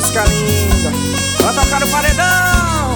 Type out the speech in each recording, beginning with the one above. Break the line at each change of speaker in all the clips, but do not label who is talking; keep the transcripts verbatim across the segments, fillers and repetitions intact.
música linda. Vai tocar no paredão.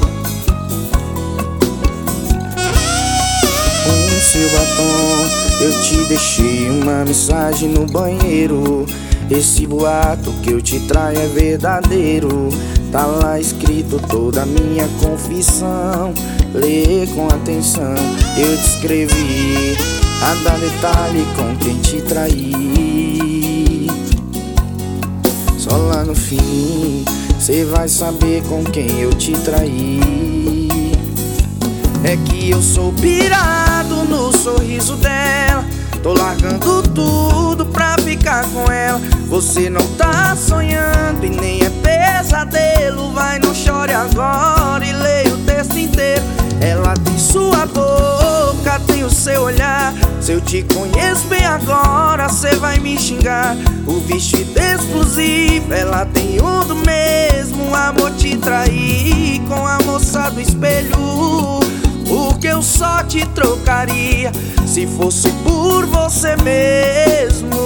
Com seu batom eu te deixei uma mensagem no banheiro. Esse boato que eu te traio é verdadeiro. Tá lá escrito toda a minha confissão. Lê com atenção, eu te escrevi a dar detalhe com quem te traí. Só lá no fim cê vai saber com quem eu te traí. É que eu sou pirado no sorriso dela. Tô largando tudo pra ficar com ela. Você não tá sonhando e nem é pesadelo. Vai, não chore agora e leia o texto inteiro. Ela tem sua boca, tem o seu olhar. Se eu te conheço bem agora, cê vai me xingar. O vestido exclusivo, ela tem um do mesmo. Amor, te traí com a moça do espelho. Porque eu só te trocaria se fosse por você mesmo.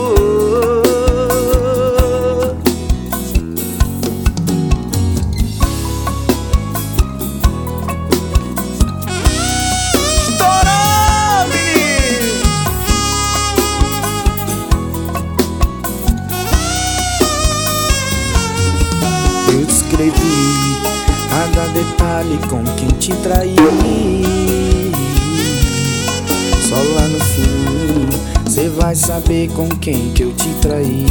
Estourou, menino! Eu te escrevi a dar detalhe com quem te traí. Só lá no fim cê vai saber com quem que eu te traí.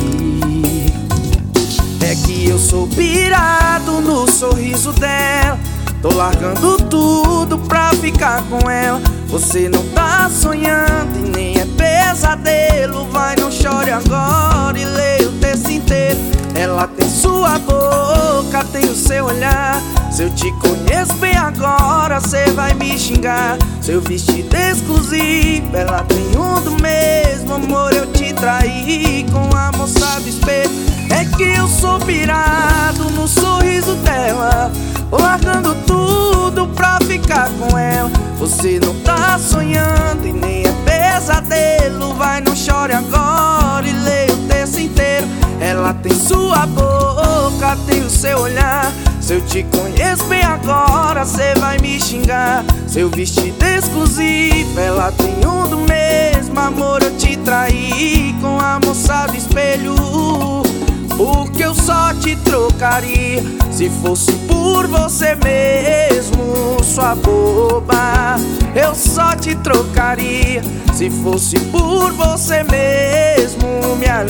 É que eu sou pirado no sorriso dela. Tô largando tudo pra ficar com ela. Você não tá sonhando e nem é pesadelo. Vai, não chore agora e leia o texto inteiro. Ela tem sua boca, tem o seu olhar. Se eu te conheço bem agora, cê vai me xingar. Seu vestido exclusivo, ela tem um do mesmo. Amor, eu te traí com a moça do espelho. É que eu sou pirado no sorriso dela. Tô largando tudo pra ficar com ela. Você não tá sonhando e nem é pesadelo. Vai, não chore agora e leia o texto inteiro. Ela tem sua boca, tem o seu olhar. Se eu te conheço bem agora, cê vai me xingar. Seu vestido exclusivo, ela tem um do mesmo. Amor, eu te traí com a moça do espelho. Porque eu só te trocaria se fosse por você mesmo, sua boba. Eu só te trocaria se fosse por você mesmo, minha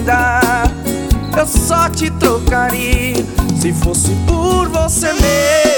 linda. Eu só te trocaria se fosse por você mesmo.